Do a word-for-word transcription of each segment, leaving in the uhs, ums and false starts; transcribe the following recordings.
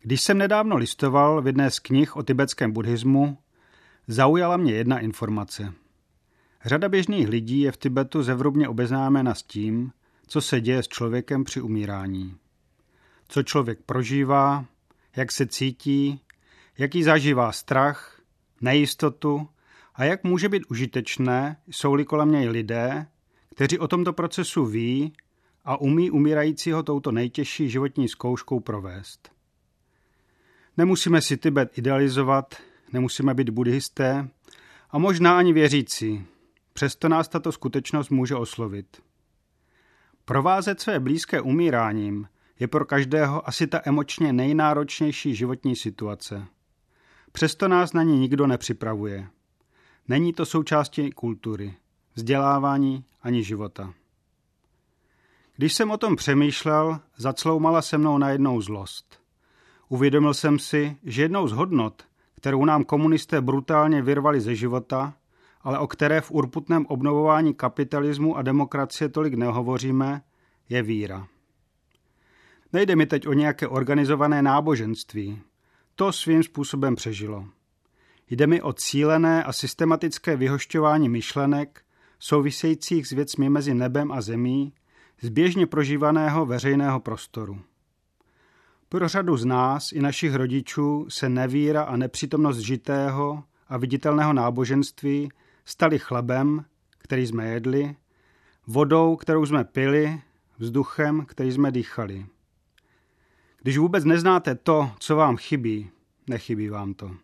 Když jsem nedávno listoval v jedné z knih o tibetském buddhismu, zaujala mě jedna informace. Řada běžných lidí je v Tibetu zevrubně obeznámena s tím, co se děje s člověkem při umírání. Co člověk prožívá, jak se cítí, jaký zažívá strach, nejistotu a jak může být užitečné, jsou-li kolem něj lidé, kteří o tomto procesu ví a umí umírajícího touto nejtěžší životní zkouškou provést. Nemusíme si Tibet idealizovat, nemusíme být buddhisté a možná ani věřící. Přesto nás tato skutečnost může oslovit. Provázet své blízké umíráním je pro každého asi ta emočně nejnáročnější životní situace. Přesto nás na ní nikdo nepřipravuje. Není to součástí kultury, vzdělávání ani života. Když jsem o tom přemýšlel, zacloumala se mnou najednou zlost. Uvědomil jsem si, že jednou z hodnot, kterou nám komunisté brutálně vyrvali ze života, ale o které v urputném obnovování kapitalismu a demokracie tolik nehovoříme, je víra. Nejde mi teď o nějaké organizované náboženství. To svým způsobem přežilo. Jde mi o cílené a systematické vyhošťování myšlenek, souvisejících s věcmi mezi nebem a zemí, z běžně prožívaného veřejného prostoru. Pro řadu z nás i našich rodičů se nevíra a nepřítomnost žitého a viditelného náboženství staly chlebem, který jsme jedli, vodou, kterou jsme pili, vzduchem, který jsme dýchali. Když vůbec neznáte to, co vám chybí, nechybí vám to.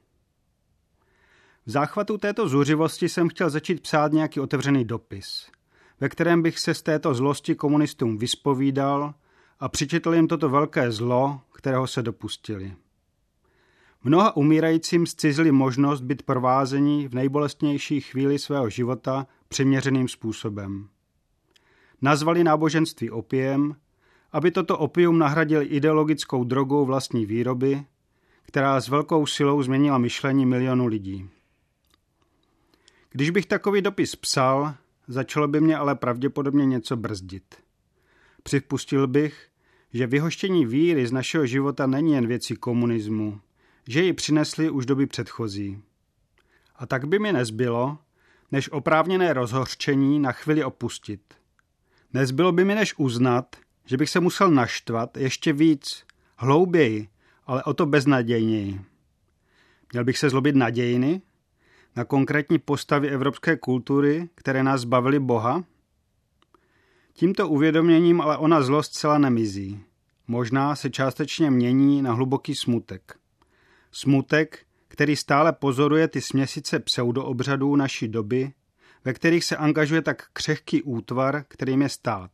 V záchvatu této zuřivosti jsem chtěl začít psát nějaký otevřený dopis, ve kterém bych se z této zlosti komunistům vyspovídal a přičetl jim toto velké zlo, kterého se dopustili. Mnoha umírajícím zcizili možnost být provázení v nejbolestnější chvíli svého života přiměřeným způsobem. Nazvali náboženství opiem, aby toto opium nahradili ideologickou drogou vlastní výroby, která s velkou silou změnila myšlení milionů lidí. Když bych takový dopis psal, začalo by mě ale pravděpodobně něco brzdit. Připustil bych, že vyhoštění víry z našeho života není jen věcí komunismu, že ji přinesli už doby předchozí. A tak by mi nezbylo, než oprávněné rozhořčení na chvíli opustit. Nezbylo by mi než uznat, že bych se musel naštvat ještě víc, hlouběji, ale o to beznadějněji. Měl bych se zlobit na dějiny, na konkrétní postavy evropské kultury, které nás zbavily Boha? Tímto uvědoměním ale ona zlost zcela nemizí. Možná se částečně mění na hluboký smutek. Smutek, který stále pozoruje ty směsice pseudoobřadů naší doby, ve kterých se angažuje tak křehký útvar, kterým je stát.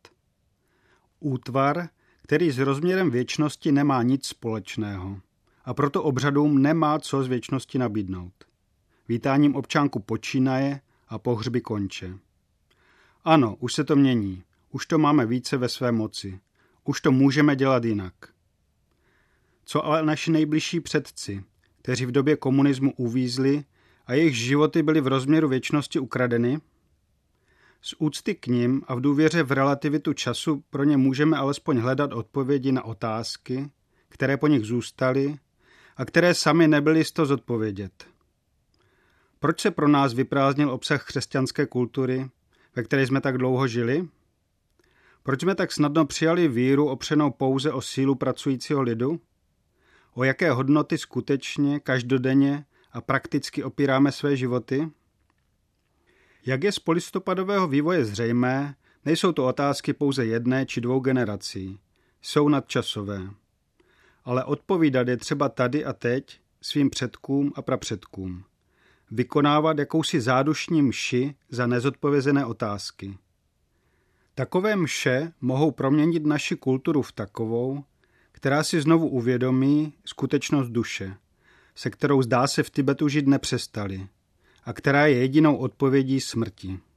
Útvar, který s rozměrem věčnosti nemá nic společného a proto obřadům nemá co z věčnosti nabídnout. Vítáním občánku počínaje a pohřby konče. Ano, už se to mění. Už to máme více ve své moci. Už to můžeme dělat jinak. Co ale naši nejbližší předci, kteří v době komunismu uvízli a jejich životy byly v rozměru věčnosti ukradeny? Z úcty k nim a v důvěře v relativitu času pro ně můžeme alespoň hledat odpovědi na otázky, které po nich zůstaly a které sami nebyli jisto zodpovědět. Proč se pro nás vyprázdnil obsah křesťanské kultury, ve které jsme tak dlouho žili? Proč jsme tak snadno přijali víru opřenou pouze o sílu pracujícího lidu? O jaké hodnoty skutečně, každodenně a prakticky opíráme své životy? Jak je z polistopadového vývoje zřejmé, nejsou to otázky pouze jedné či dvou generací. Jsou nadčasové. Ale odpovídat je třeba tady a teď svým předkům a prapředkům. Vykonávat jakousi zádušní mši za nezodpovězené otázky. Takové mše mohou proměnit naši kulturu v takovou, která si znovu uvědomí skutečnost duše, se kterou zdá se v Tibetu žít nepřestali a která je jedinou odpovědí smrti.